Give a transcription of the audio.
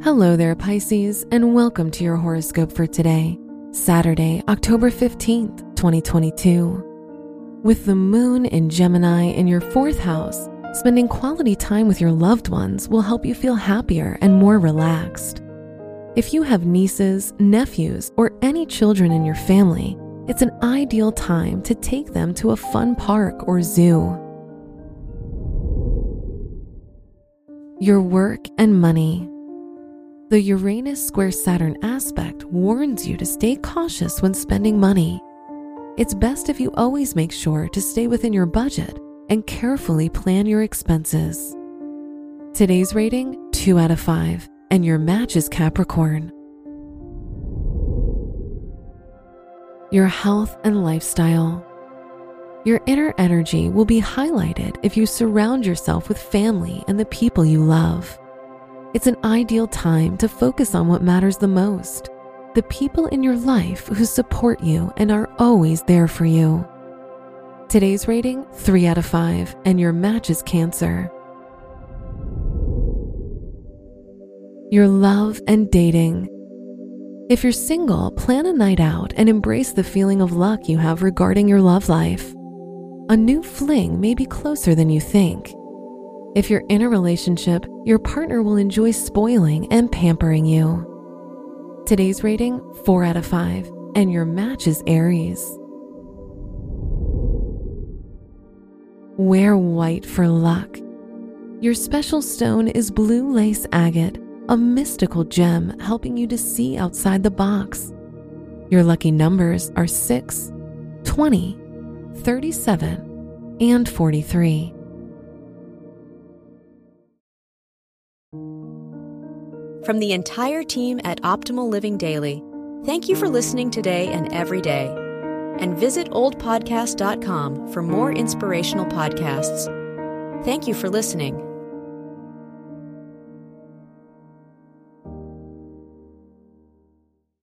Hello there, Pisces, and welcome to your horoscope for today, Saturday, October 15th, 2022. With the moon in Gemini in your fourth house, spending quality time with your loved ones will help you feel happier and more relaxed. If you have nieces, nephews, or any children in your family, it's an ideal time to take them to a fun park or zoo. Your work and money. The Uranus square Saturn aspect warns you to stay cautious when spending money. It's best if you always make sure to stay within your budget and carefully plan your expenses. Today's rating, 2 out of 5, and your match is Capricorn. Your health and lifestyle. Your inner energy will be highlighted if you surround yourself with family and the people you love. It's an ideal time to focus on what matters the most, the people in your life who support you and are always there for you. Today's rating, 3 out of 5, and your match is Cancer. Your love and dating. If you're single, plan a night out and embrace the feeling of luck you have regarding your love life. A new fling may be closer than you think. If you're in a relationship, your partner will enjoy spoiling and pampering you. Today's rating, 4 out of 5, and your match is Aries. Wear white for luck. Your special stone is blue lace agate, a mystical gem helping you to see outside the box. Your lucky numbers are 6, 20, 37, and 43. From the entire team at Optimal Living Daily, thank you for listening today and every day. And visit oldpodcast.com for more inspirational podcasts. Thank you for listening.